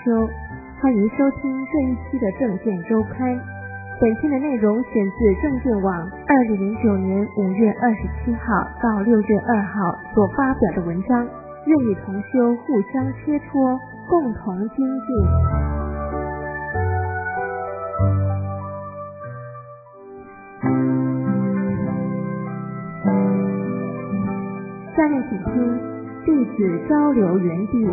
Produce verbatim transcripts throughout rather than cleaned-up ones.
修，欢迎收听这一期的证件周刊。本期的内容选自证件网二零零九年五月二十七号到六月二号所发表的文章，愿与同修互相切磋，共同精进。下面请听弟子交流园地。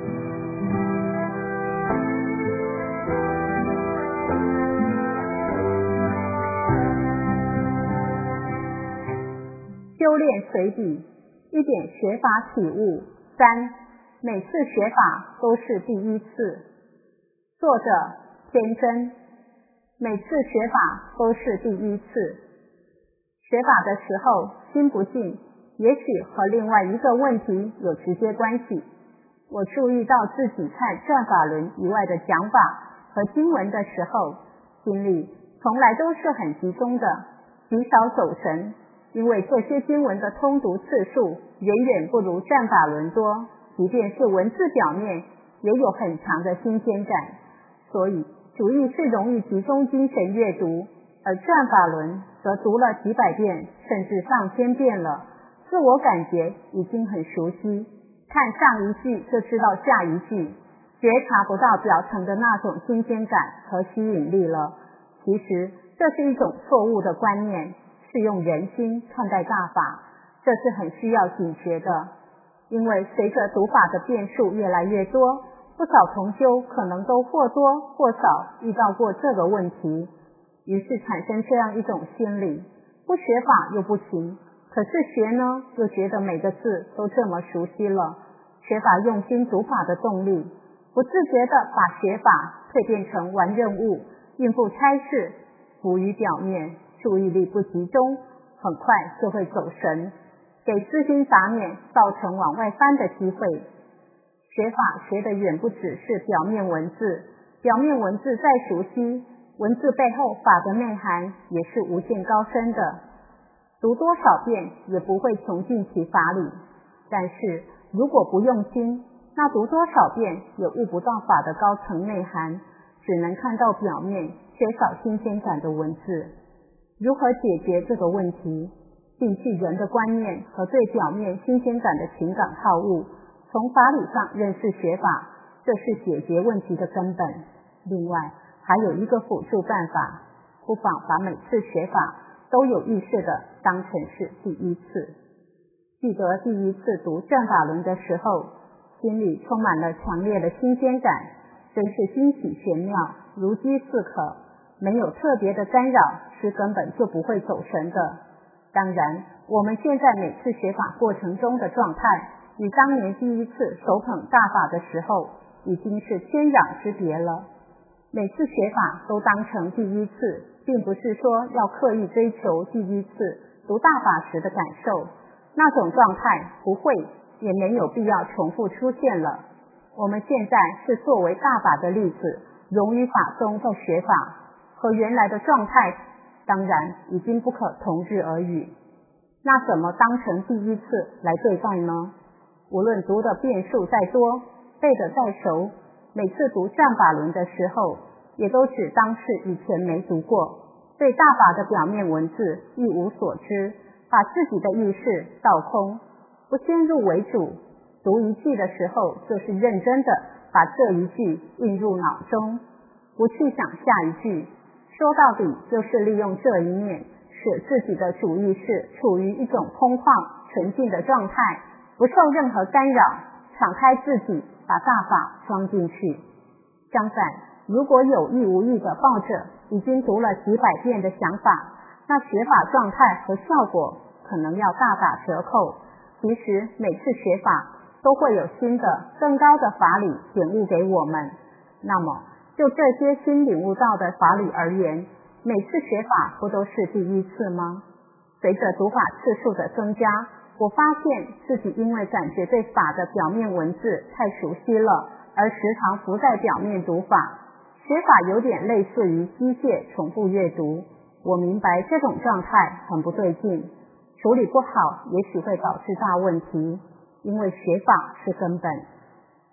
修炼随笔，一点学法体悟。三，每次学法都是第一次。作者天真。每次学法都是第一次。学法的时候心不静，也许和另外一个问题有直接关系。我注意到自己看转法轮以外的讲法和经文的时候，心里从来都是很集中的，极少走神。因为这些经文的通读次数远远不如转法轮多，即便是文字表面也有很强的新鲜感，所以主意是容易集中精神阅读，而转法轮则读了几百遍甚至上千遍了，自我感觉已经很熟悉，看上一句就知道下一句，觉察不到表层的那种新鲜感和吸引力了。其实这是一种错误的观念，是用人心看待大法，这是很需要警觉的。因为随着读法的变数越来越多，不少同修可能都或多或少遇到过这个问题，于是产生这样一种心理，不学法又不行，可是学呢又觉得每个字都这么熟悉了，学法用心读法的动力，不自觉地把学法蜕变成玩任务，应付差事，浮于表面，注意力不集中，很快就会走神，给私心杂念造成往外翻的机会。学法学的远不只是表面文字，表面文字再熟悉，文字背后法的内涵也是无限高深的，读多少遍也不会穷尽其法理。但是如果不用心，那读多少遍也悟不到法的高层内涵，只能看到表面缺少新鲜感的文字。如何解决这个问题？摒弃人的观念和对表面新鲜感的情感好恶，从法理上认识学法，这是解决问题的根本。另外还有一个辅助办法，不妨把每次学法都有意识的当成是第一次。记得第一次读转法轮的时候，心里充满了强烈的新鲜感，真是欣喜玄妙，如饥似渴，没有特别的干扰，是根本就不会走神的。当然我们现在每次学法过程中的状态，与当年第一次手捧大法的时候已经是天壤之别了。每次学法都当成第一次，并不是说要刻意追求第一次读大法时的感受，那种状态不会也没有必要重复出现了。我们现在是作为大法的例子，融于法中在学法，和原来的状态当然已经不可同日而语。那怎么当成第一次来对待呢？无论读的遍数再多，背得再熟，每次读转法轮的时候，也都只当是以前没读过，对大法的表面文字一无所知，把自己的意识倒空，不先入为主，读一句的时候就是认真的把这一句印入脑中，不去想下一句，说到底就是利用这一面，使自己的主意识处于一种空旷纯净的状态，不受任何干扰，敞开自己，把大法装进去。相反，如果有意无意的抱着已经读了几百遍的想法，那学法状态和效果可能要大打折扣。其实每次学法都会有新的更高的法理显悟给我们，那么就这些新领悟到的法理而言，每次学法不都是第一次吗？随着读法次数的增加，我发现自己因为感觉对法的表面文字太熟悉了，而时常浮在表面读法，学法有点类似于机械重复阅读。我明白这种状态很不对劲，处理不好也许会导致大问题，因为学法是根本。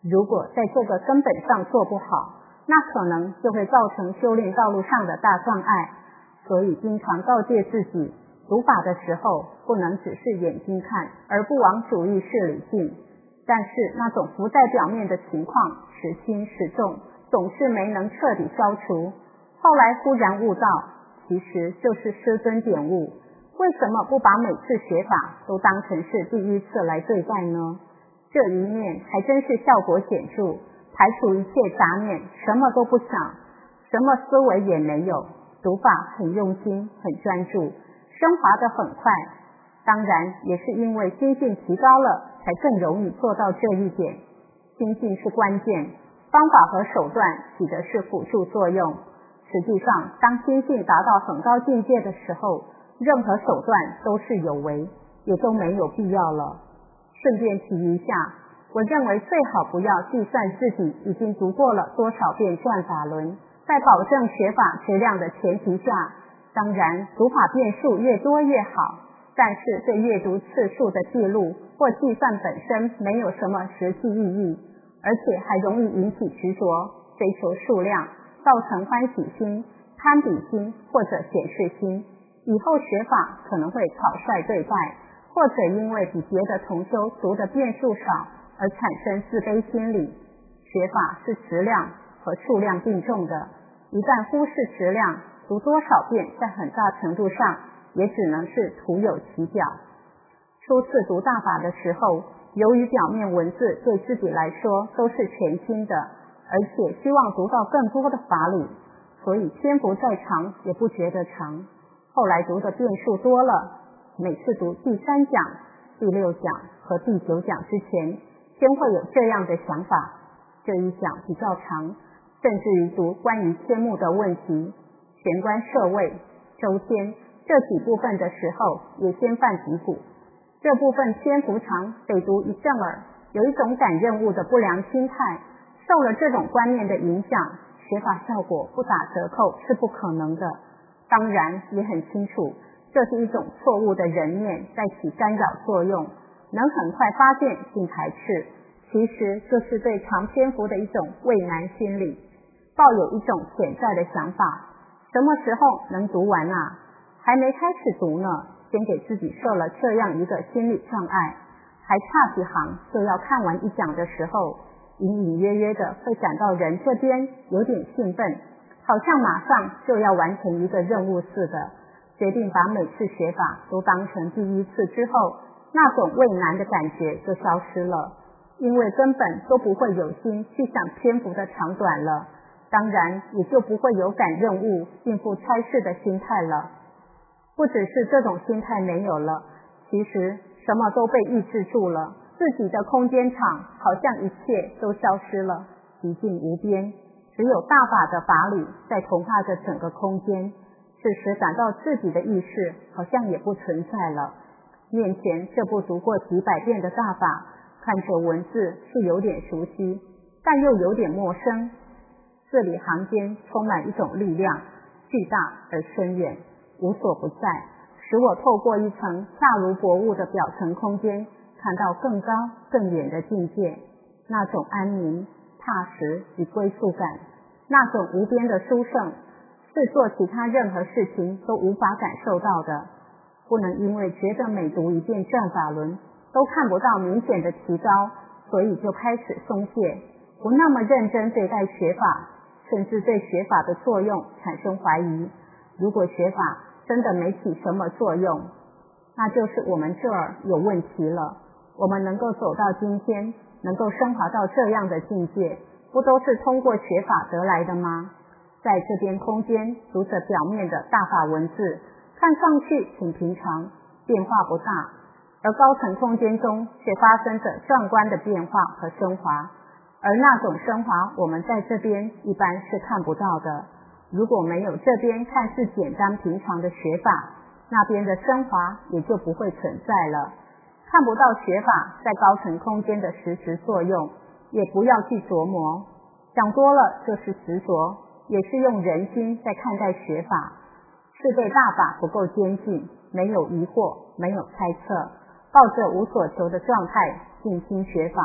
如果在这个根本上做不好，那可能就会造成修炼道路上的大障碍。所以经常告诫自己，读法的时候不能只是眼睛看，而不往主意识里进。但是那种浮在表面的情况时轻时重，总是没能彻底消除。后来忽然悟到，其实就是师尊点悟，为什么不把每次学法都当成是第一次来对待呢？这一念还真是效果显著，排除一切杂念，什么都不想，什么思维也没有，读法很用心，很专注，升华得很快。当然也是因为心性提高了，才更容易做到这一点。心性是关键，方法和手段起的是辅助作用。实际上，当心性达到很高境界的时候，任何手段都是有为，也都没有必要了。顺便提一下，我认为最好不要计算自己已经读过了多少遍转法轮，在保证学法质量的前提下，当然读法遍数越多越好，但是对阅读次数的记录或计算本身没有什么实际意义，而且还容易引起执着，追求数量，造成欢喜心、攀比心或者显示心，以后学法可能会草率对待，或者因为比别的同修读的遍数少而产生自卑心理。学法是质量和数量并重的，一旦忽视质量，读多少遍在很大程度上也只能是徒有其表。初次读大法的时候，由于表面文字对自己来说都是全新的，而且希望读到更多的法理，所以篇幅再长也不觉得长。后来读的遍数多了，每次读第三讲、第六讲和第九讲之前，先会有这样的想法，这一讲比较长，甚至于读关于天目的问题、玄关舍位、周天这几部分的时候，也先犯嘀咕，这部分篇幅长，得读一阵儿，有一种赶任务的不良心态，受了这种观念的影响，学法效果不打折扣是不可能的。当然也很清楚，这是一种错误的人念在起干扰作用，能很快发现并排斥，其实就是对长篇幅的一种畏难心理，抱有一种潜在的想法，什么时候能读完啊？还没开始读呢，先给自己设了这样一个心理障碍，还差几行就要看完一讲的时候，隐隐约约的会感到人这边有点兴奋，好像马上就要完成一个任务似的，决定把每次学法都当成第一次之后，那种畏难的感觉就消失了，因为根本都不会有心去想篇幅的长短了，当然也就不会有赶任务、应付差事的心态了。不只是这种心态没有了，其实什么都被抑制住了，自己的空间场好像一切都消失了，寂静无边，只有大法的法理在同化着整个空间，此时感到自己的意识好像也不存在了。面前这部读过几百遍的大法，看着文字是有点熟悉，但又有点陌生，字里行间充满一种力量，巨大而深远，无所不在，使我透过一层恰如薄雾的表层空间，看到更高更远的境界，那种安宁、踏实与归宿感，那种无边的殊胜，是做其他任何事情都无法感受到的。不能因为觉得每读一遍转法轮都看不到明显的提高，所以就开始松懈，不那么认真对待学法，甚至对学法的作用产生怀疑。如果学法真的没起什么作用，那就是我们这儿有问题了。我们能够走到今天，能够升华到这样的境界，不都是通过学法得来的吗？在这边空间读着表面的大法文字，看上去挺平常，变化不大，而高层空间中却发生着壮观的变化和升华，而那种升华我们在这边一般是看不到的。如果没有这边看似简单平常的学法，那边的升华也就不会存在了。看不到学法在高层空间的实质作用，也不要去琢磨，讲多了就是执着，也是用人心在看待学法，是对大法不够坚信，没有疑惑，没有猜测，抱着无所求的状态静心学法，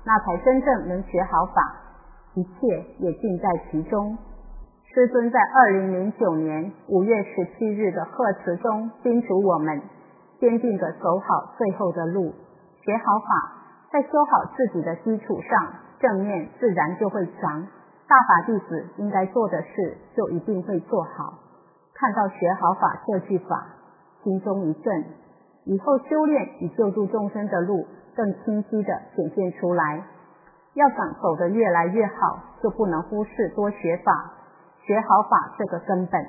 那才真正能学好法，一切也尽在其中。师尊在二零零九年五月十七日的贺词中叮嘱我们，坚定地走好最后的路，学好法，在修好自己的基础上，正念自然就会强。大法弟子应该做的事就一定会做好。看到学好法这句法，心中一震，以后修炼与救助众生的路更清晰地显现出来。要想走得越来越好，就不能忽视多学法，学好法这个根本。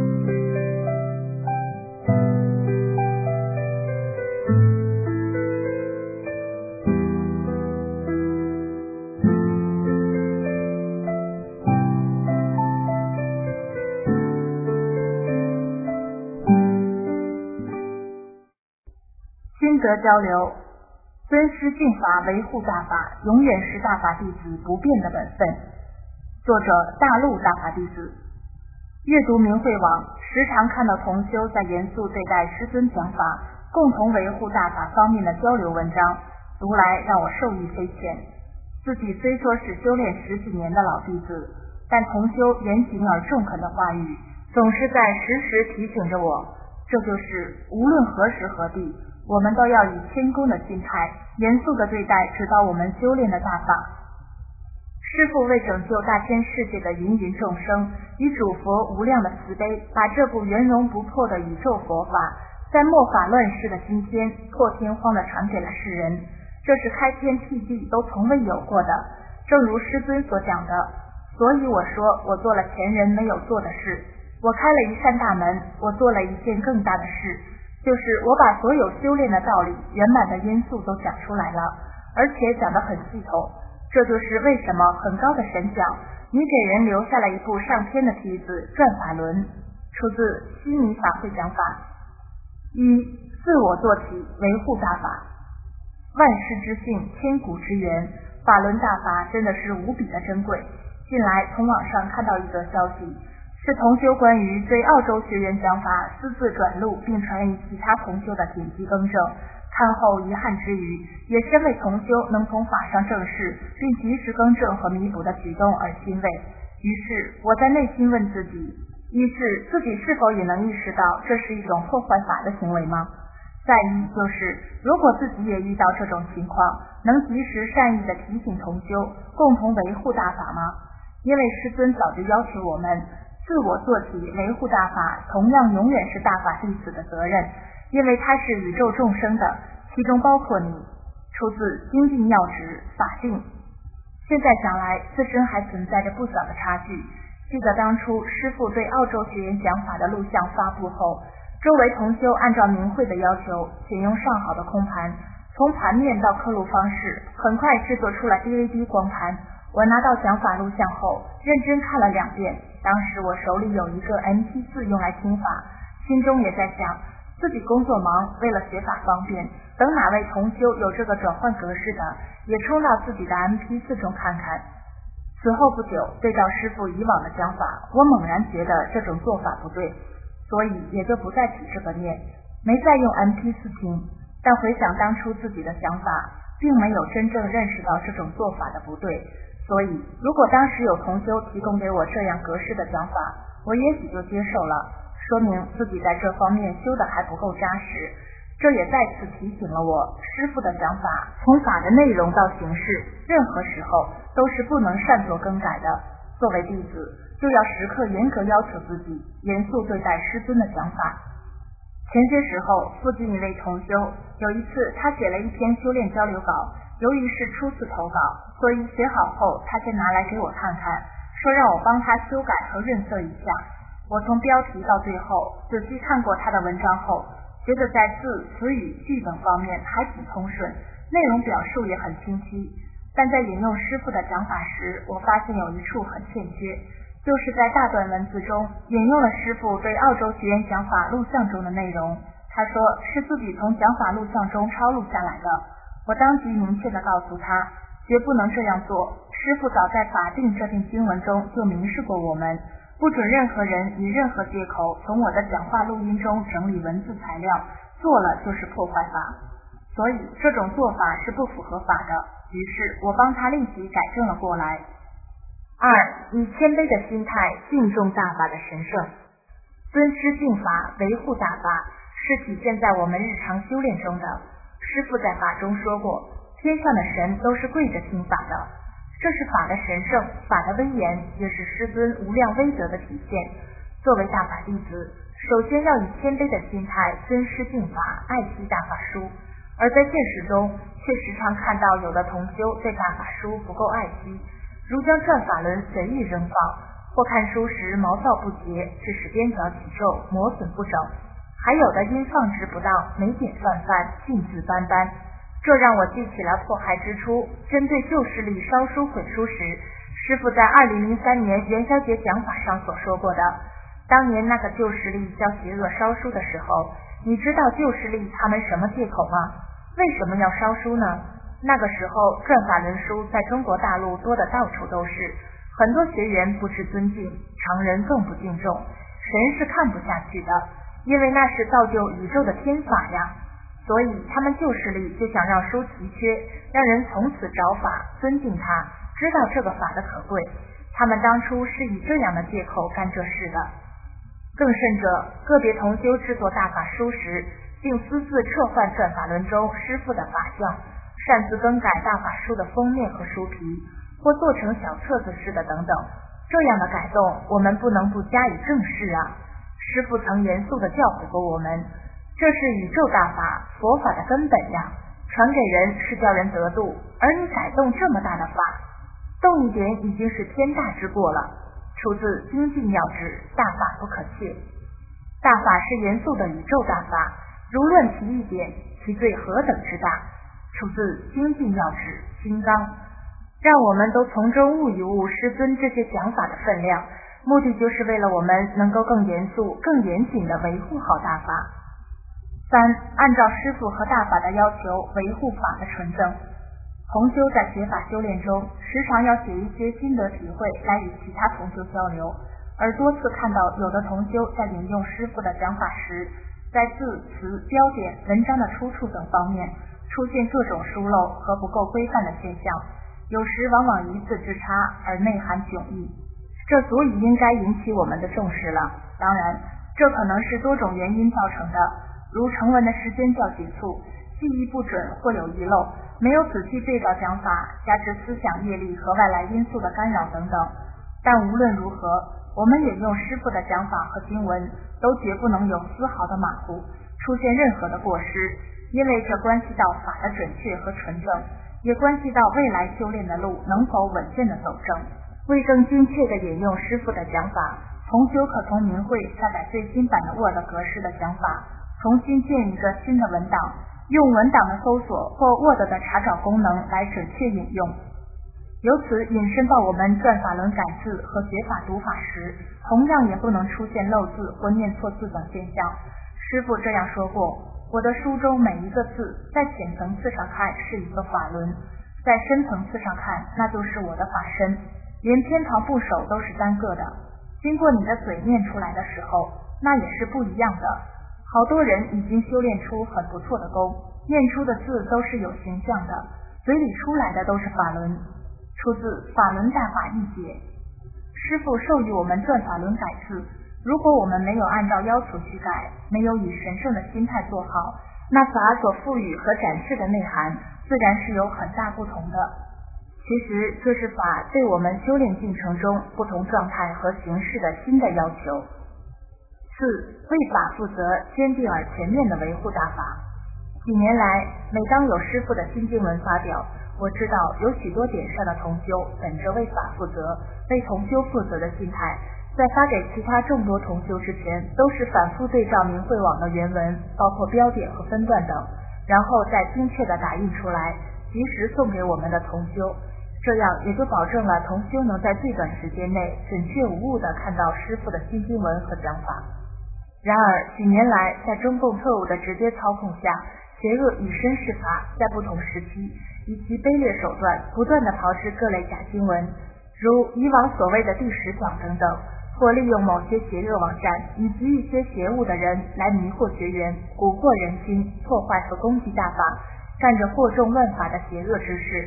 心得交流，尊师敬法，维护大法，永远是大法弟子不变的本分。作者：大陆大法弟子。阅读明慧网，时常看到同修在严肃对待师尊讲法，共同维护大法方面的交流文章，读来让我受益匪浅。自己虽说是修炼十几年的老弟子，但同修严谨而中肯的话语，总是在时时提醒着我，这就是无论何时何地，我们都要以谦恭的心态，严肃地对待指导我们修炼的大法。师父为拯救大千世界的芸芸众生，以主佛无量的慈悲，把这部圆融不破的宇宙佛法，在末法乱世的今天，破天荒地传给了世人。这是开天辟地都从未有过的，正如师尊所讲的，所以我说我做了前人没有做的事，我开了一扇大门，我做了一件更大的事，就是我把所有修炼的道理、圆满的因素都讲出来了，而且讲得很系统。这就是为什么很高的神讲，你给人留下了一部上天的梯子转法轮。出自悉尼法会讲法。一、自我做起，维护大法。万世之性，千古之源，法轮大法真的是无比的珍贵。近来从网上看到一则消息，是同修关于对澳洲学员讲法私自转录并传译其他同修的点击更正，看后遗憾之余，也深为同修能从法上正视并及时更正和弥补的举动而欣慰。于是我在内心问自己，一是自己是否也能意识到这是一种破坏法的行为吗？再一就是，如果自己也遇到这种情况，能及时善意地提醒同修，共同维护大法吗？因为师尊早就要求我们自我做起，维护大法同样永远是大法弟子的责任，因为它是宇宙众生的，其中包括你。出自《精进要旨》法定。现在想来，自身还存在着不小的差距。记得当初师父对澳洲学员讲法的录像发布后，周围同修按照明慧的要求，选用上好的空盘，从盘面到刻录方式，很快制作出了 D V D 光盘。我拿到讲法录像后，认真看了两遍。当时我手里有一个 M P 四 用来听法，心中也在想，自己工作忙，为了学法方便，等哪位同修有这个转换格式的，也冲到自己的 M P 四 中看看。此后不久，对照师父以往的讲法，我猛然觉得这种做法不对，所以也就不再起这个念，没再用 M P 四 听。但回想当初自己的想法，并没有真正认识到这种做法的不对，所以如果当时有同修提供给我这样格式的讲法，我也许就接受了，说明自己在这方面修得还不够扎实。这也再次提醒了我，师父的讲法从法的内容到形式，任何时候都是不能擅作更改的。作为弟子，就要时刻严格要求自己，严肃对待师尊的讲法。前些时候，附近一位同修，有一次他写了一篇修炼交流稿，由于是初次投稿，所以写好后他先拿来给我看看，说让我帮他修改和润色一下。我从标题到最后仔细看过他的文章后，觉得在字、词语、句等方面还挺通顺，内容表述也很清晰。但在引用师父的讲法时，我发现有一处很欠缺，就是在大段文字中引用了师父对澳洲学员讲法录像中的内容。他说是自己从讲法录像中抄录下来的。我当即明确地告诉他，绝不能这样做。师父早在法定这篇经文中就明示过我们，不准任何人以任何借口从我的讲话录音中整理文字材料，做了就是破坏法。所以这种做法是不符合法的， 于是我帮他立即改正了过来。二，以谦卑的心态敬重大法的神圣。尊师敬法，维护大法，是体现在我们日常修炼中的。师父在法中说过，天上的神都是跪着听法的，这是法的神圣，法的威严，也是师尊无量威德的体现。作为大法弟子，首先要以谦卑的心态尊师敬法，爱惜大法书。而在现实中，却时常看到有的同修对大法书不够爱惜，如将转法轮随意扔放，或看书时毛躁不洁，致使边角起皱，磨损不整；还有的因放置不当，没点泛泛，尽字斑斑。这让我记起了迫害之初针对旧势力烧书毁书时，师父在二零零三年元宵节讲法上所说过的。当年那个旧势力叫邪恶烧书的时候，你知道旧势力他们什么借口吗？为什么要烧书呢？那个时候转法轮书在中国大陆多的到处都是，很多学员不知尊敬，常人更不敬重，神是看不下去的，因为那是造就宇宙的天法呀。所以他们旧势力就想让书奇缺，让人从此找法，尊敬它，知道这个法的可贵。他们当初是以这样的借口干这事的。更甚者，个别同修制作大法书时，并私自撤换转法轮中师父的法相，擅自更改大法书的封面和书皮，或做成小册子似的等等。这样的改动，我们不能不加以正视啊！师父曾严肃地教诲过我们，这是宇宙大法，佛法的根本呀！传给人是叫人得度，而你改动这么大的法，动一点已经是天大之过了。出自《精进要旨》，大法不可窃。大法是严肃的宇宙大法，如乱提一点，其罪何等之大！出自《精进要旨》金刚。让我们都从中悟一悟师尊这些讲法的分量，目的就是为了我们能够更严肃、更严谨地维护好大法。三，按照师父和大法的要求维护法的纯正。同修在学法修炼中，时常要写一些心得体会来与其他同修交流，而多次看到有的同修在引用师父的讲法时，在字词、标点、文章的出处等方面出现各种疏漏和不够规范的现象，有时往往一字之差而内涵迥异，这足以应该引起我们的重视了。当然，这可能是多种原因造成的，如成文的时间较急促，记忆不准或有遗漏，没有仔细对照讲法，加之思想业力和外来因素的干扰等等。但无论如何，我们引用师父的讲法和经文，都绝不能有丝毫的马虎，出现任何的过失，因为这关系到法的准确和纯正，也关系到未来修炼的路能否稳健的走正。为更精确地引用师父的讲法，同修可从明慧下载最新版的 Word 格式的讲法，重新建一个新的文档，用文档的搜索或 Word 的查找功能来准确引用。由此引申到我们转法轮改字和学法读法时，同样也不能出现漏字或念错字等现象。师父这样说过，我的书中每一个字在浅层次上看是一个法轮，在深层次上看那就是我的法身，连偏旁部首都是单个的，经过你的嘴念出来的时候，那也是不一样的。好多人已经修炼出很不错的功，念出的字都是有形象的，嘴里出来的都是法轮。出自《法轮大法译解》。师父授予我们转法轮改字，如果我们没有按照要求去改，没有以神圣的心态做好，那法所赋予和展示的内涵自然是有很大不同的。其实这是法对我们修炼进程中不同状态和形式的新的要求。四，为法负责，坚定而全面的维护大法。几年来，每当有师父的新经文发表，我知道有许多点上的同修本着为法负责、为同修负责的心态，在发给其他众多同修之前，都是反复对照明慧网的原文，包括标点和分段等，然后再精确的打印出来，及时送给我们的同修。这样也就保证了同修能在最短时间内准确无误地看到师父的新经文和讲法。然而几年来，在中共特务的直接操控下，邪恶以身试法，在不同时期以其卑劣手段不断地炮制各类假经文，如以往所谓的第十讲等等，或利用某些邪恶网站以及一些邪物的人来迷惑学员，蛊惑人心，破坏和攻击大法，干着惑众乱法的邪恶之事。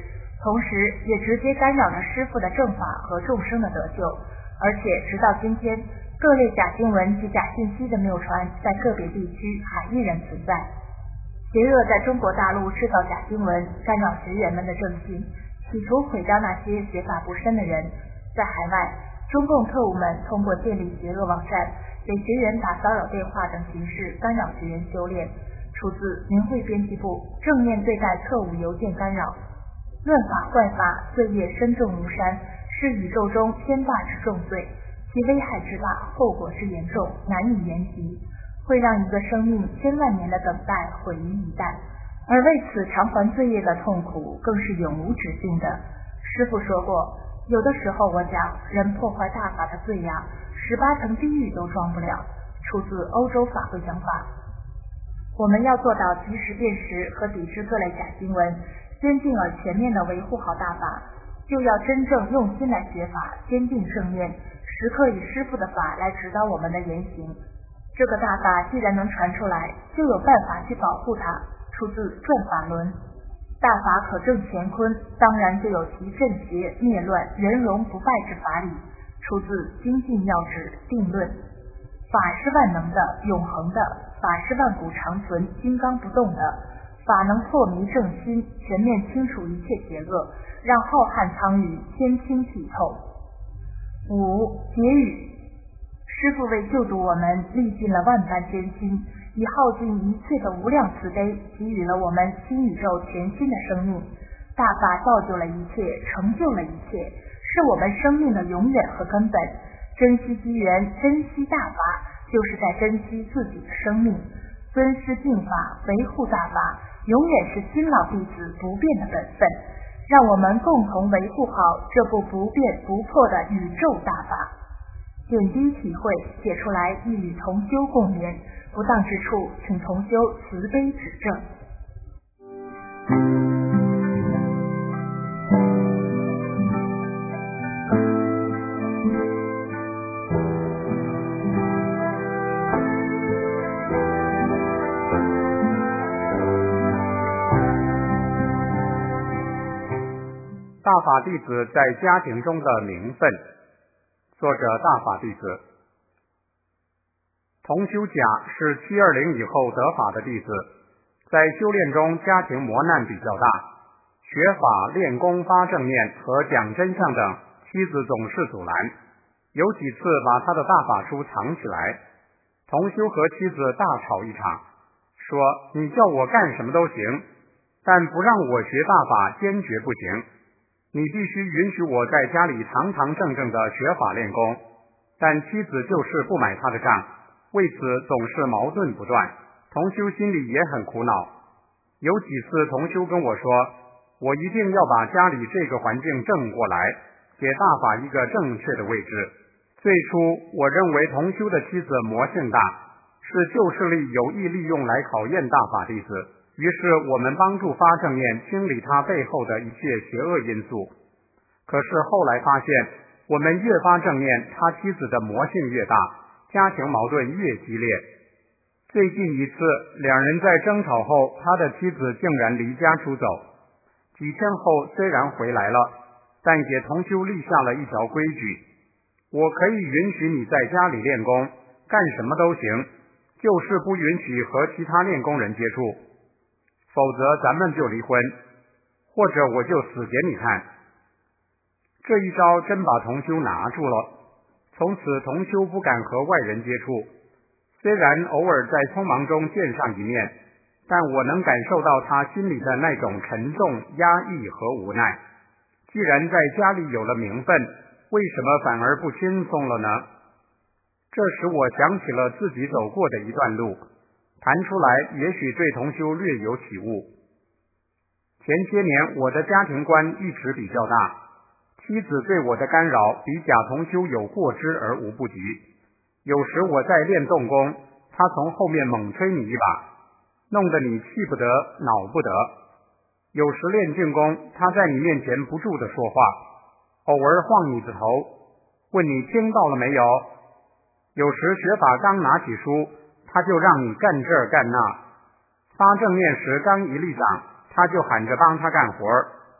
同时也直接干扰了师父的正法和众生的得救。而且直到今天，各类假经文及假信息的谬传在个别地区还依然存在。邪恶在中国大陆制造假经文，干扰学员们的正信，企图毁掉那些学法不深的人。在海外，中共特务们通过建立邪恶网站，给学员打骚扰电话等形式干扰学员修炼。出自明慧编辑部正面对待特务邮件干扰。乱法怪法，罪业深重如山，是宇宙中天大之重罪，其危害之大，后果之严重，难以言及，会让一个生命千万年的等待毁于一旦，而为此偿还罪业的痛苦更是永无止境的。师父说过，有的时候我讲人破坏大法的罪呀，十八层地狱都装不了，出自欧洲法会讲法。我们要做到及时辨识和抵制各类假经文，先进而全面地维护好大法，就要真正用心来学法，坚定正念，时刻以师父的法来指导我们的言行。这个大法既然能传出来，就有办法去保护它，出自转法轮。大法可证乾坤，当然就有其镇邪灭乱、人容不败之法理，出自精进要旨定论。法是万能的、永恒的，法是万古长存、金刚不动的，法能破迷正心，全面清除一切邪恶，让浩瀚苍宇天清体透。五、结语。师父为救度我们历尽了万般艰辛，以耗尽一切的无量慈悲，给予了我们新宇宙全新的生命。大法造就了一切，成就了一切，是我们生命的永远和根本。珍惜机缘，珍惜大法，就是在珍惜自己的生命。尊师敬法，维护大法，永远是新老弟子不变的本分。让我们共同维护好这部不变不破的宇宙大法。点滴体会写出来，亦与同修共勉。不当之处，请同修慈悲指正。 大法弟子在家庭中的名分。作者大法弟子。同修甲是七二零以后得法的弟子，在修炼中家庭磨难比较大，学法、练功、发正念和讲真相等，妻子总是阻拦，有几次把他的大法书藏起来。同修和妻子大吵一场，说你叫我干什么都行，但不让我学大法坚决不行。你必须允许我在家里堂堂正正的学法练功，但妻子就是不买他的账，为此总是矛盾不断。同修心里也很苦恼。有几次同修跟我说，我一定要把家里这个环境正过来，给大法一个正确的位置。最初我认为同修的妻子魔性大，是旧势力有意利用来考验大法弟子，于是我们帮助发正念清理他背后的一切邪恶因素。可是后来发现，我们越发正念，他妻子的魔性越大，家庭矛盾越激烈。最近一次两人在争吵后，他的妻子竟然离家出走。几天后虽然回来了，但给同修立下了一条规矩，我可以允许你在家里练功，干什么都行，就是不允许和其他练功人接触，否则咱们就离婚，或者我就死给你看。这一招真把同修拿住了，从此同修不敢和外人接触，虽然偶尔在匆忙中见上一面，但我能感受到他心里的那种沉重、压抑和无奈。既然在家里有了名分，为什么反而不轻松了呢？这时我想起了自己走过的一段路，谈出来也许对同修略有启悟。前些年我的家庭观一直比较大，妻子对我的干扰比假同修有过之而无不及。有时我在练动功，他从后面猛推你一把，弄得你气不得恼不得。有时练静功，他在你面前不住地说话，偶尔晃你的头，问你听到了没有。有时学法刚拿起书，他就让你干这儿干那，发正念时刚一立掌，他就喊着帮他干活。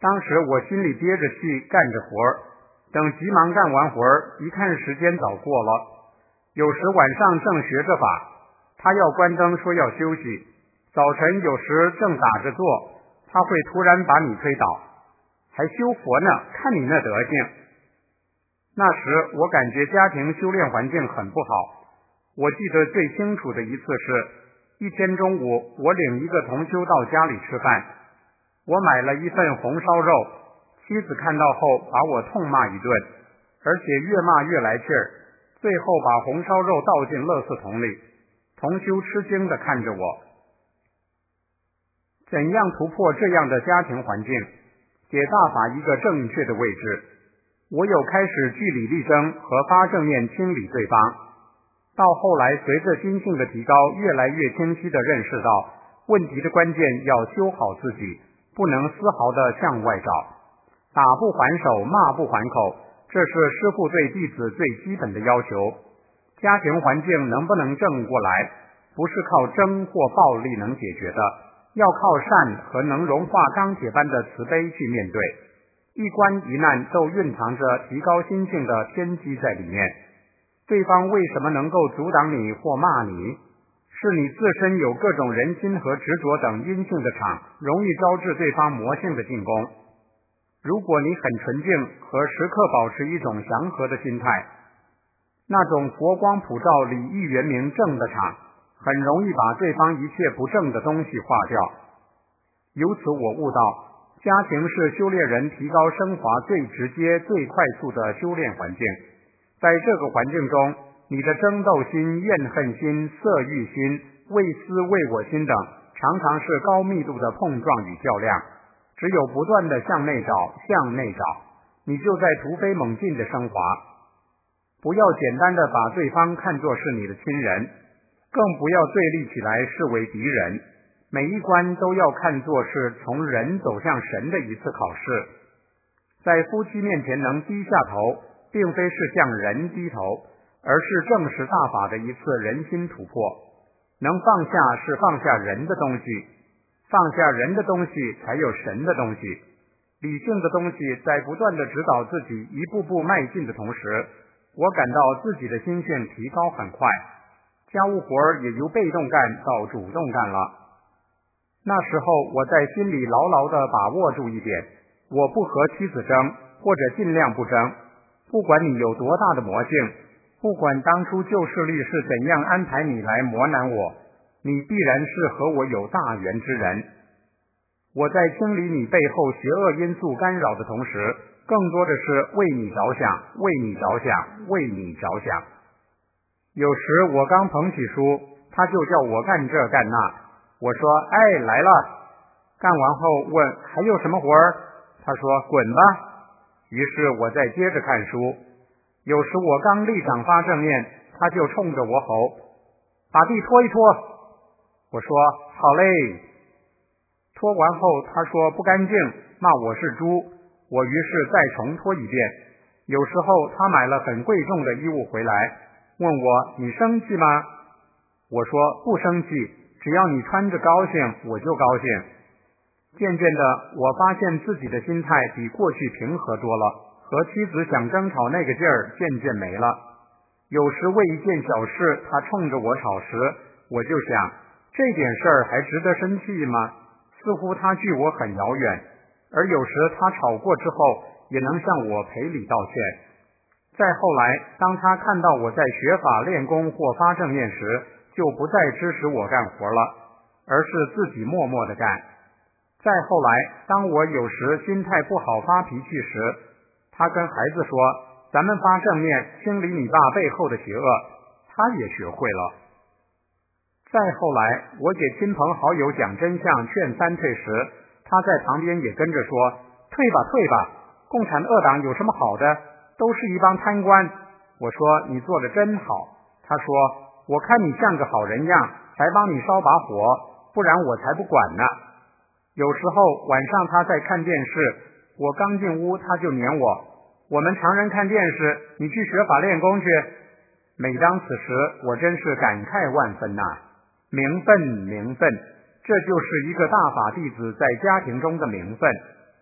当时我心里憋着气干着活儿，等急忙干完活儿，一看时间早过了。有时晚上正学着法，他要关灯说要休息；早晨有时正打着坐，他会突然把你推倒，还修佛呢，看你那德行。那时我感觉家庭修炼环境很不好。我记得最清楚的一次是，一天中午我领一个同修到家里吃饭，我买了一份红烧肉，妻子看到后把我痛骂一顿，而且越骂越来气儿，最后把红烧肉倒进垃圾桶里。同修吃惊地看着我。怎样突破这样的家庭环境，给大法一个正确的位置？我有开始据理力争和发正念清理对方，到后来随着心性的提高，越来越清晰地认识到问题的关键要修好自己，不能丝毫地向外找。打不还手，骂不还口，这是师父对弟子最基本的要求。家庭环境能不能正过来，不是靠争或暴力能解决的，要靠善和能融化钢铁般的慈悲去面对。一关一难都蕴藏着提高心性的天机在里面。对方为什么能够阻挡你或骂你？是你自身有各种人心和执着等阴性的场，容易招致对方魔性的进攻。如果你很纯净和时刻保持一种祥和的心态，那种佛光普照、礼义圆明正的场，很容易把对方一切不正的东西化掉。由此我悟到，家庭是修炼人提高升华最直接、最快速的修炼环境。在这个环境中，你的争斗心、怨恨心、色欲心、为私为我心等，常常是高密度的碰撞与较量。只有不断的向内找，向内找，你就在突飞猛进的升华。不要简单的把对方看作是你的亲人，更不要对立起来视为敌人。每一关都要看作是从人走向神的一次考试。在夫妻面前能低下头，并非是向人低头，而是正视大法的一次人心突破。能放下是放下人的东西，放下人的东西才有神的东西。理性的东西在不断的指导自己一步步迈进的同时，我感到自己的心性提高很快，家务活也由被动干到主动干了。那时候我在心里牢牢地把握住一点，我不和妻子争，或者尽量不争。不管你有多大的魔性，不管当初旧势力是怎样安排你来磨难我，你必然是和我有大缘之人。我在清理你背后邪恶因素干扰的同时，更多的是为你着想，为你着想，为你着想。有时我刚捧起书，他就叫我干这干那，我说哎来了，干完后问还有什么活儿，他说滚吧。于是我再接着看书。有时我刚立掌发正念，他就冲着我吼把地拖一拖，我说好嘞。拖完后他说不干净，骂我是猪，我于是再重拖一遍。有时候他买了很贵重的衣物回来，问我你生气吗？我说不生气，只要你穿着高兴我就高兴。渐渐的我发现自己的心态比过去平和多了，和妻子想争吵那个劲儿渐渐没了。有时为一件小事他冲着我吵时，我就想这点事儿还值得生气吗？似乎他距我很遥远。而有时他吵过之后也能向我赔礼道歉。再后来当他看到我在学法练功或发正念时，就不再支持我干活了，而是自己默默地干。再后来当我有时心态不好发脾气时，他跟孩子说咱们发正念清理你爸背后的邪恶，他也学会了。再后来我给亲朋好友讲真相劝三退时，他在旁边也跟着说退吧退吧，共产恶党有什么好的，都是一帮贪官。我说你做得真好。他说我看你像个好人样，才帮你烧把火，不然我才不管呢。有时候晚上他在看电视，我刚进屋他就撵我，我们常人看电视，你去学法练功去。每当此时我真是感慨万分呐、啊、名分名分，这就是一个大法弟子在家庭中的名分。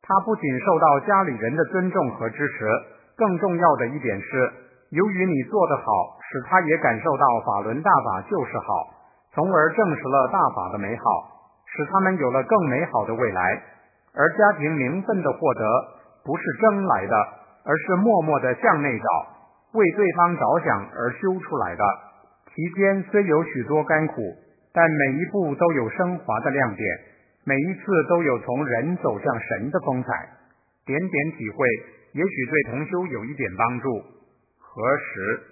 他不仅受到家里人的尊重和支持，更重要的一点是，由于你做得好，使他也感受到法轮大法就是好，从而证实了大法的美好，使他们有了更美好的未来。而家庭名分的获得不是争来的，而是默默地向内找，为对方着想而修出来的。其间虽有许多甘苦，但每一步都有升华的亮点，每一次都有从人走向神的风采。点点体会，也许对同修有一点帮助。何时？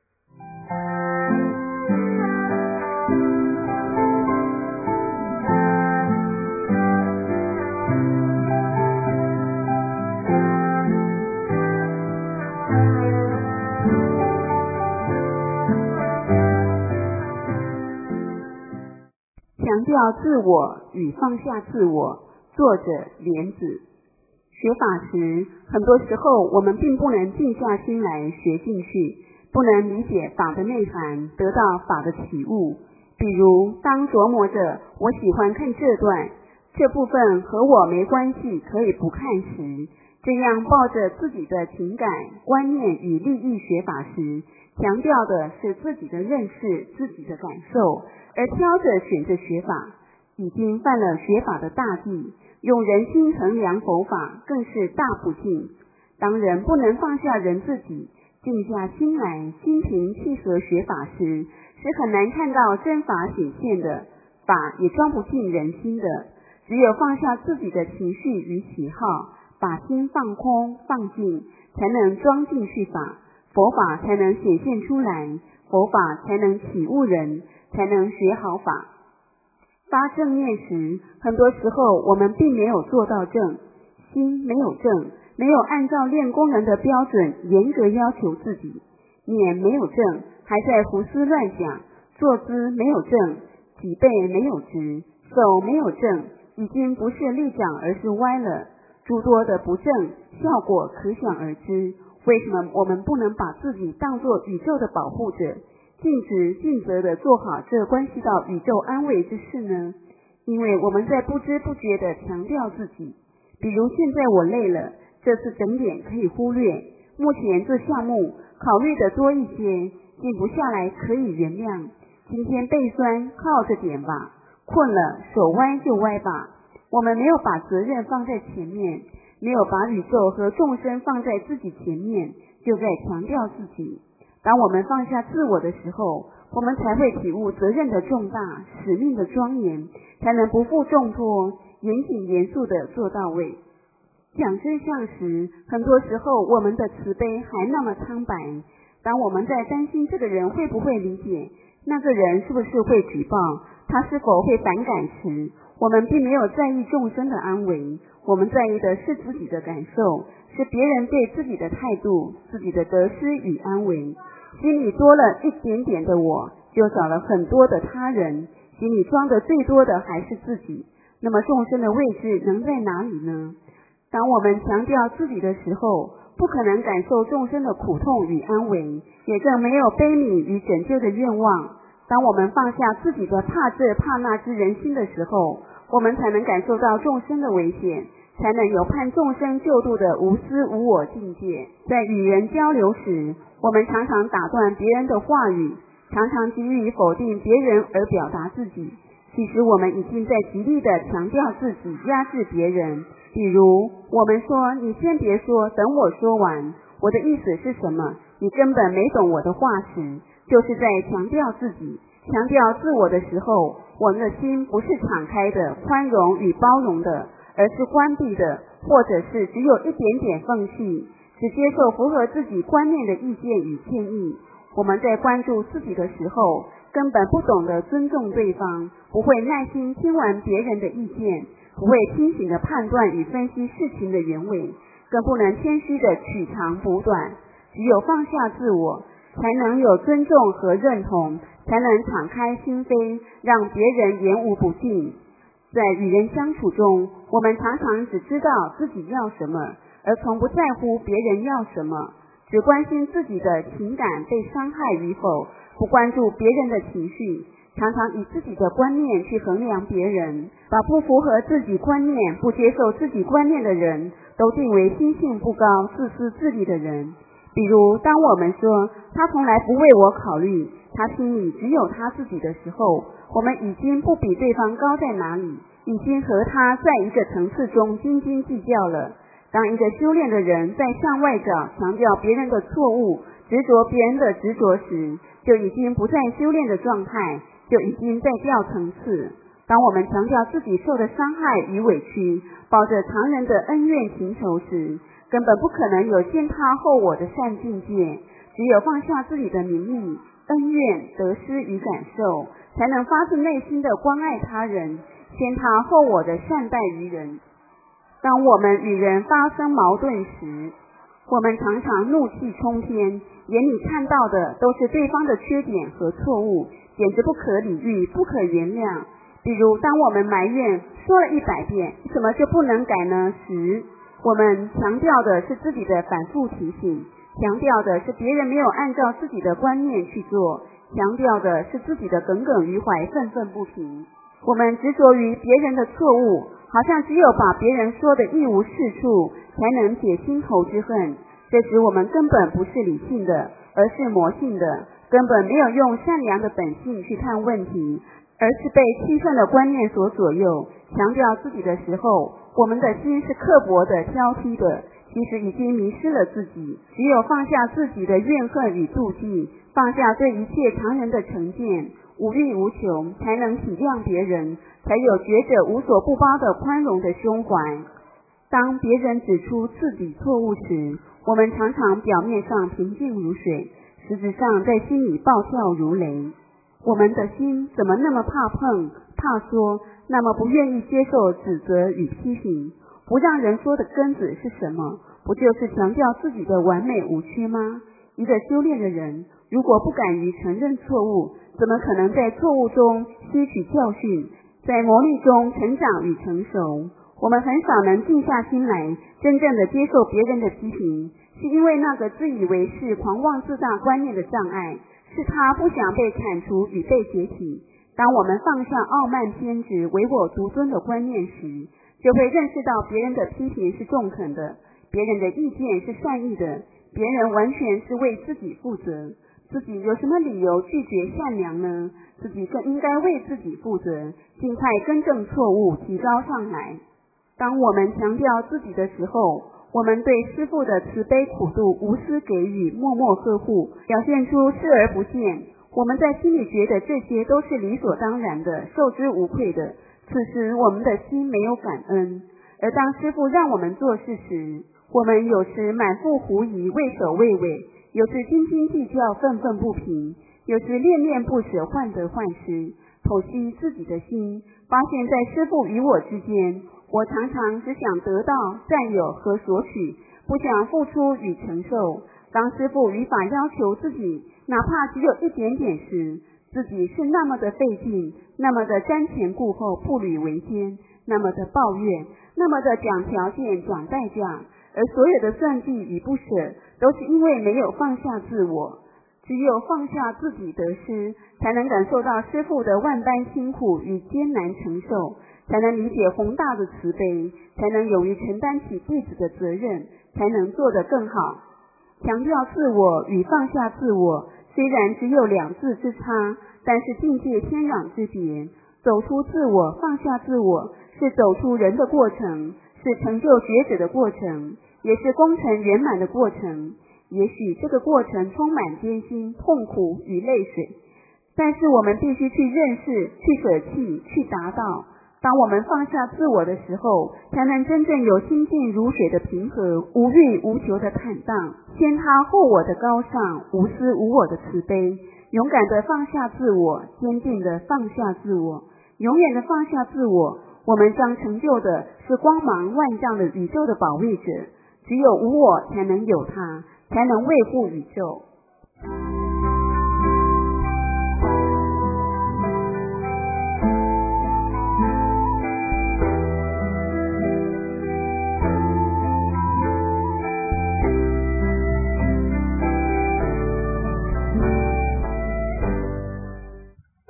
强调自我与放下自我，作者莲子。学法时，很多时候我们并不能静下心来学进去，不能理解法的内涵，得到法的体悟。比如，当琢磨着我喜欢看这段，这部分和我没关系，可以不看时，这样抱着自己的情感、观念与利益学法时，强调的是自己的认识、自己的感受，而挑着选着学法，已经犯了学法的大忌。用人心衡量佛法，更是大不敬。当人不能放下人自己，静下心来，心平气和学法时，是很难看到真法显现的，法也装不进人心的。只有放下自己的情绪与喜好，把心放空放静，才能装进去法，佛法才能显现出来，佛法才能启悟人，才能学好法。发正念时，很多时候我们并没有做到正，心没有正，没有按照练功人的标准严格要求自己，念没有正，还在胡思乱想，坐姿没有正，脊背没有直，手没有正，已经不是立掌而是歪了，诸多的不正，效果可想而知。为什么我们不能把自己当作宇宙的保护者，尽职尽责地做好这关系到宇宙安危之事呢？因为我们在不知不觉地强调自己，比如现在我累了，这次整点可以忽略，目前这项目考虑的多一些，静不下来可以原谅，今天背酸靠着点吧，困了手歪就歪吧。我们没有把责任放在前面，没有把宇宙和众生放在自己前面，就在强调自己。当我们放下自我的时候，我们才会体悟责任的重大，使命的庄严，才能不负重托，严谨严肃地做到位。讲真相时，很多时候我们的慈悲还那么苍白。当我们在担心这个人会不会理解，那个人是不是会举报，他是否会反感时，我们并没有在意众生的安危，我们在意的是自己的感受，是别人对自己的态度，自己的得失与安危。心里多了一点点的我，就少了很多的他人，心里装的最多的还是自己。那么众生的位置能在哪里呢？当我们强调自己的时候，不可能感受众生的苦痛与安危，也更没有悲悯与拯救的愿望。当我们放下自己的怕这怕那之人心的时候，我们才能感受到众生的危险，才能有盼众生救度的无私无我境界。在与人交流时，我们常常打断别人的话语，常常急于否定别人而表达自己。其实我们已经在极力的强调自己，压制别人。比如我们说你先别说，等我说完，我的意思是什么，你根本没懂我的话时，就是在强调自己。强调自我的时候，我们的心不是敞开的、宽容与包容的，而是关闭的，或者是只有一点点缝隙，只接受符合自己观念的意见与建议。我们在关注自己的时候，根本不懂得尊重对方，不会耐心听完别人的意见，不会清醒的判断与分析事情的原委，更不能谦虚的取长补短。只有放下自我，才能有尊重和认同，才能敞开心扉，让别人言无不尽。在与人相处中，我们常常只知道自己要什么，而从不在乎别人要什么，只关心自己的情感被伤害与否，不关注别人的情绪。 常常以自己的观念去衡量别人，把不符合自己观念、不接受自己观念的人都定为心性不高、自私自利的人。比如当我们说他从来不为我考虑，他心里只有他自己的时候，我们已经不比对方高在哪里，已经和他在一个层次中斤斤计较了。当一个修炼的人在向外找强调别人的错误，执着别人的执着时，就已经不在修炼的状态，就已经在掉层次。当我们强调自己受的伤害与委屈，抱着常人的恩怨情仇时，根本不可能有先他后我的善境界。只有放下自己的名利、恩怨、得失与感受，才能发自内心的关爱他人，先他后我的善待于人。当我们与人发生矛盾时，我们常常怒气冲天，眼里看到的都是对方的缺点和错误，简直不可理喻、不可原谅。比如当我们埋怨说了一百遍，怎么就不能改呢时，我们强调的是自己的反复提醒，强调的是别人没有按照自己的观念去做，强调的是自己的耿耿于怀、愤愤不平。我们执着于别人的错误，好像只有把别人说的一无是处，才能解心头之恨。这时我们根本不是理性的，而是魔性的，根本没有用善良的本性去看问题，而是被气愤的观念所左右。强调自己的时候，我们的心是刻薄的、挑剔的，其实已经迷失了自己。只有放下自己的怨恨与妒忌，放下对一切常人的成见，无欲无求，才能体谅别人，才有觉者无所不包的宽容的胸怀。当别人指出自己错误时，我们常常表面上平静如水，实质上在心里暴跳如雷。我们的心怎么那么怕碰、怕说，那么不愿意接受指责与批评？不让人说的根子是什么？不就是强调自己的完美无缺吗？一个修炼的人，如果不敢于承认错误，怎么可能在错误中吸取教训，在磨砺中成长与成熟？我们很少能静下心来真正的接受别人的批评，是因为那个自以为是狂妄自大观念的障碍，是他不想被铲除与被解体。当我们放下傲慢偏执、唯我独尊的观念时，就会认识到别人的批评是中肯的，别人的意见是善意的，别人完全是为自己负责。自己有什么理由拒绝善良呢？自己更应该为自己负责，尽快更正错误，提高上来。当我们强调自己的时候，我们对师父的慈悲苦度无私给予，默默呵护，表现出视而不见。我们在心里觉得这些都是理所当然的，受之无愧的。此时我们的心没有感恩。而当师父让我们做事时，我们有时满腹狐疑，畏首畏尾，有时斤斤计较，愤愤不平，有时恋恋不舍，患得患失。剖析自己的心，发现在师父与我之间，我常常只想得到、占有和索取，不想付出与承受。当师父语法要求自己哪怕只有一点点时，自己是那么的费劲，那么的瞻前顾后，步履维艰，那么的抱怨，那么的讲条件、讲代价。而所有的算计与不舍，都是因为没有放下自我。只有放下自己得失，才能感受到师父的万般辛苦与艰难承受，才能理解宏大的慈悲，才能勇于承担起弟子的责任，才能做得更好。强调自我与放下自我，虽然只有两字之差，但是境界天壤之别。走出自我，放下自我，是走出人的过程，是成就觉者的过程，也是功成圆满的过程。也许这个过程充满艰辛、痛苦与泪水，但是我们必须去认识、去舍弃、去达到。当我们放下自我的时候，才能真正有心静如水的平和，无欲无求的坦荡，先他后我的高尚，无私无我的慈悲。勇敢的放下自我，坚定的放下自我，永远的放下自我，我们将成就的是光芒万丈的宇宙的保卫者。只有无我，才能有他，才能维护宇宙。 天目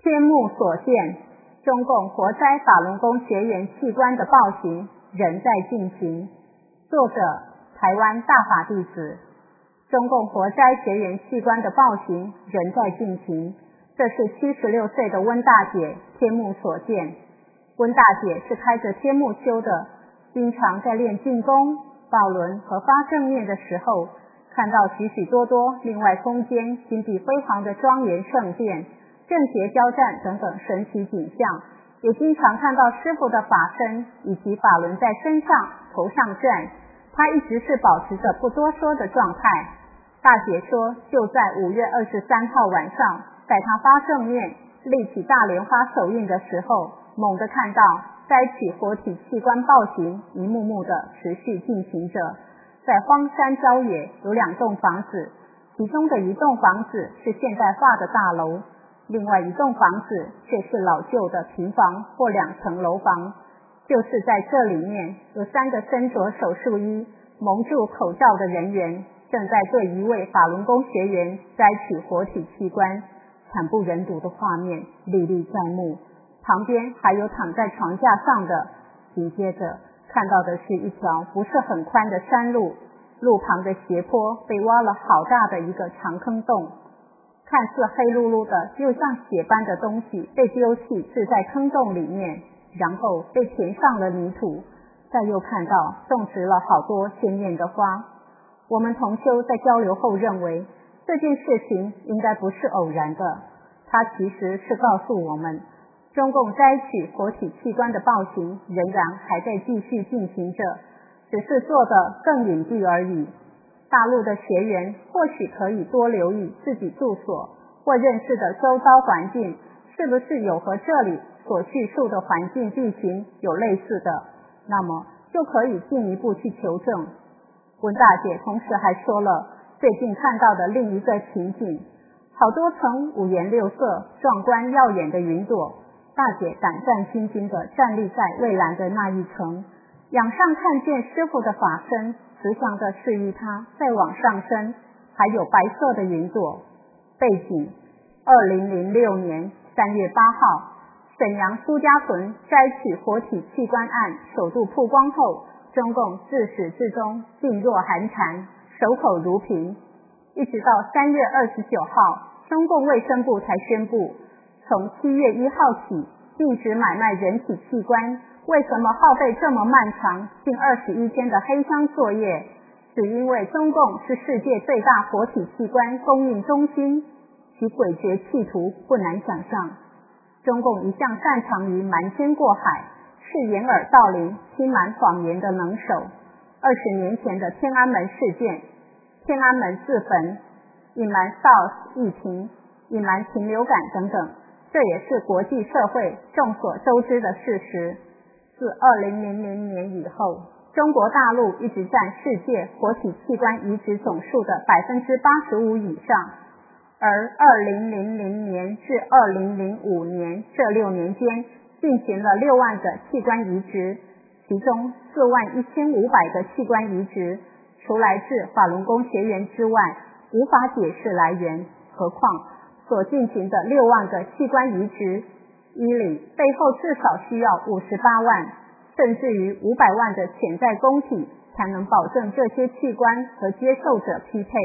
所见，中共活摘法轮功学员器官的暴行仍在进行。作者台湾大法弟子。中共活摘学员器官的暴行仍在进行，这是七十六岁的温大姐天目所见。温大姐是开着天目修的，经常在练静功、抱轮和发正念的时候，看到许许多多另外空间金碧辉煌的庄严圣殿、正邪交战等等神奇景象，也经常看到师父的法身以及法轮在身上头上转，她一直是保持着不多说的状态。大姐说，就在五月二十三号晚上，在她发正念立起大莲花手印的时候，猛地看到摘取活体器官暴行一幕幕的持续进行着。在荒山郊野有两栋房子，其中的一栋房子是现代化的大楼，另外一栋房子却是老旧的平房或两层楼房。就是在这里面，有三个身着手术衣、蒙住口罩的人员，正在对一位法轮功学员摘取活体器官，惨不忍睹的画面历历在目。旁边还有躺在床架上的，紧接着看到的是一条不是很宽的山路，路旁的斜坡被挖了好大的一个长坑洞，看似黑噜噜的又像血般的东西被丢弃置在坑洞里面，然后被填上了泥土，再又看到种植了好多鲜艳的花。我们同修在交流后认为，这件事情应该不是偶然的，它其实是告诉我们，中共摘取活体器官的暴行仍然还在继续进行着，只是做得更隐蔽而已。大陆的学员或许可以多留意自己住所或认识的周遭环境，是不是有和这里所叙述的环境地形有类似的，那么就可以进一步去求证。温大姐同时还说了最近看到的另一个情景，好多层五颜六色、壮观耀眼的云朵，大姐胆战心惊地站立在蔚蓝的那一层，仰上看见师父的法身，慈祥地示意他再往上升，还有白色的云朵。背景二零零六年三月八号，沈阳苏家屯摘取活体器官案首度曝光后，中共自始至终噤若寒蝉，守口如瓶，一直到三月二十九号，中共卫生部才宣布，从七月一号起禁止买卖人体器官。为什么耗费这么漫长近二十一天的黑箱作业？只因为中共是世界最大活体器官供应中心，其诡谲企图不难想象。中共一向擅长于瞒天过海，是掩耳盗铃、欺瞒谎言的能手。二十年前的天安门事件，天安门自焚、隐瞒 SARS 疫情、隐瞒禽流感等等，这也是国际社会众所周知的事实。自二零零零年以后，中国大陆一直占世界活体器官移植总数的 百分之八十五 以上，而二零零零年至二零零五年这六年间进行了六万个器官移植，其中四万一千五百个器官移植除来自法轮功学员之外无法解释来源，何况所进行的六万个器官移植依理背后至少需要五十八万甚至于五百万的潜在供体，才能保证这些器官和接受者匹配。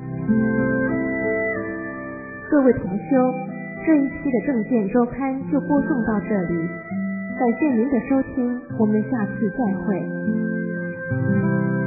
各位同修，这一期的正见周刊就播送到这里，感谢您的收听，我们下次再会。